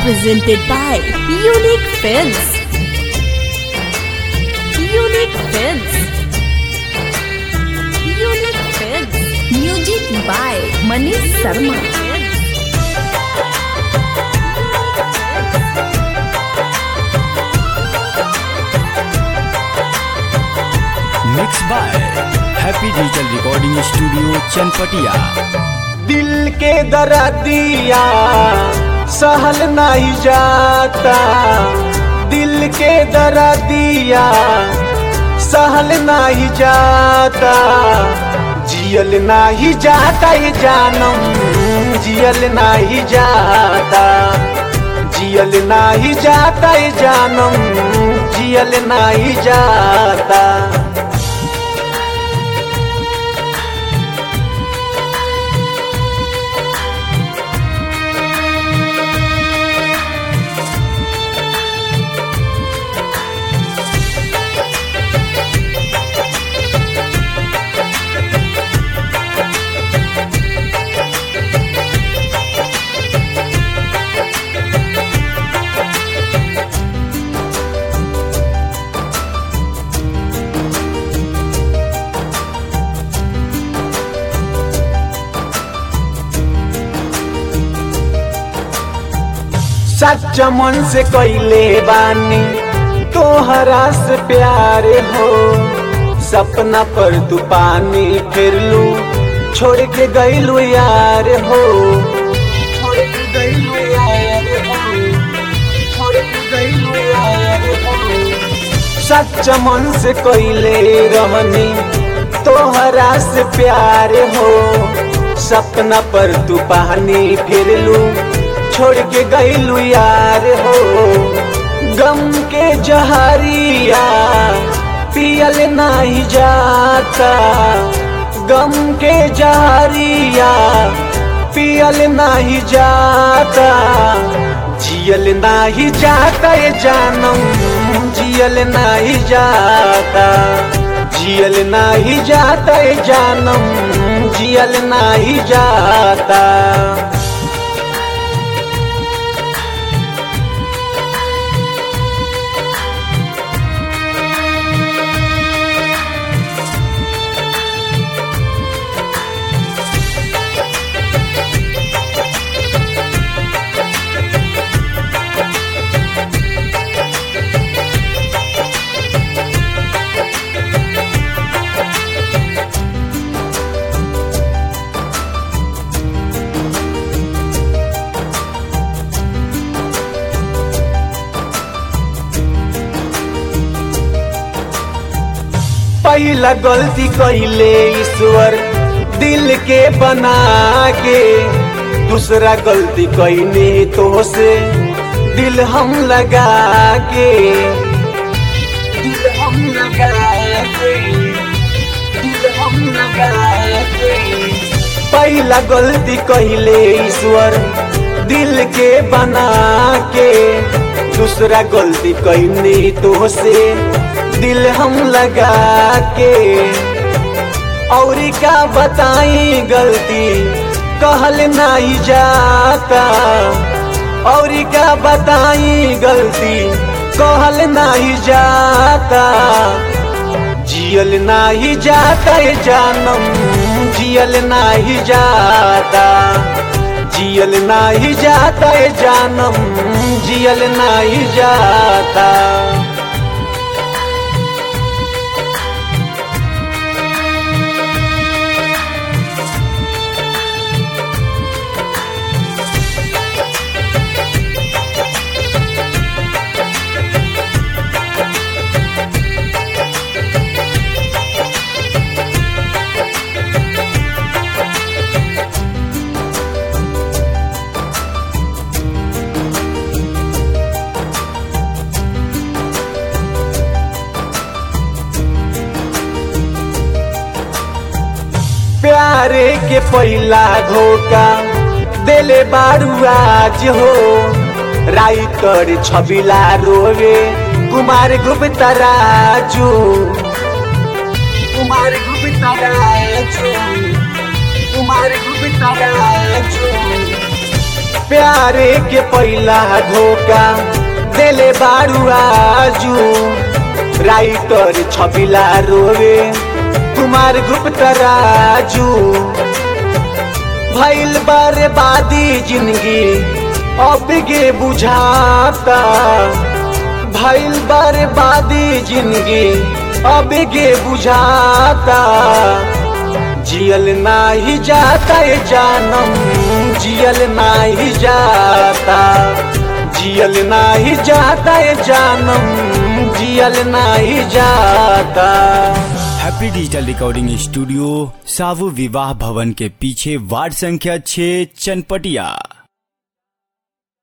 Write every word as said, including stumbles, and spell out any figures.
presented by Unique Films. Unique Films. Unique Films. Music by Manish Sharma. Mix by happy digital recording studio Chanpatia. दिल के दर्दिया सहल नहीं जाता, दिल के दर्दिया सहल नहीं जाता, जियल नहीं जाता ये जानम, जियल नहीं जाता, जियल नहीं जाता ये जानम, जियल नहीं जाता। सच्चा मन से कइले बानी तोहरा से प्यार हो, सपना पर तू पानी फिर लू, छोड़ के गइलू यार हो, छोड़ के गइलू यार हो, छोड़ के गइलू यार हो। सच्चा मन से कइले रहनी तोहरा से प्यार हो, सपना पर तू पानी फिर लू, छोड़ के गइलू यार हो। गम के जहरिया पियल नहीं जाता, गम के जहरिया पियल नहीं जाता, जियल नहीं जाता ये जानम, जियल नहीं जाता, जियल नहीं जाता ये जानम, जियल नहीं जाता। पहला गलती कइले ईश्वर दिल के बना के, दूसरा गलती कइने तो से दिल हम लगा के, दिल हम लगा के, दिल हम लगा के। पहला गलती कइले ईश्वर दिल के बना के, दूसरा गलती कइने तो से दिल हम लगा के। और क्या बताई गलती कहल नहीं जाता, और क्या बताई गलती कहल नहीं जाता, जियल नहीं जाता ये जानम, जियल नहीं जाता, जियल नहीं जाता ये जानम, जियल नहीं जाता। प्यारे के पहला धोखा देले बारू आज हो, राइटर छबिला रोवे कुमार गुप्ता राजू, कुमार गुप्ता राजू, कुमार गुप्ता राजू। प्यारे के पहला धोखा देले बारू आजू राइटर छबिला रोवे कुमार गुप्ता राजू भइल बर्बादी जिंदगी अब के बुझाता भइल बर्बादी जिंदगी अब के बुझाता जियल नाही जाता ये जानम जियल नाही जाता जियल नाही जाता ये जानम जियल नाही जाता। हैप्पी डिजिटल रिकॉर्डिंग स्टूडियो सावु विवाह भवन के पीछे वार्ड संख्या छह चनपटिया।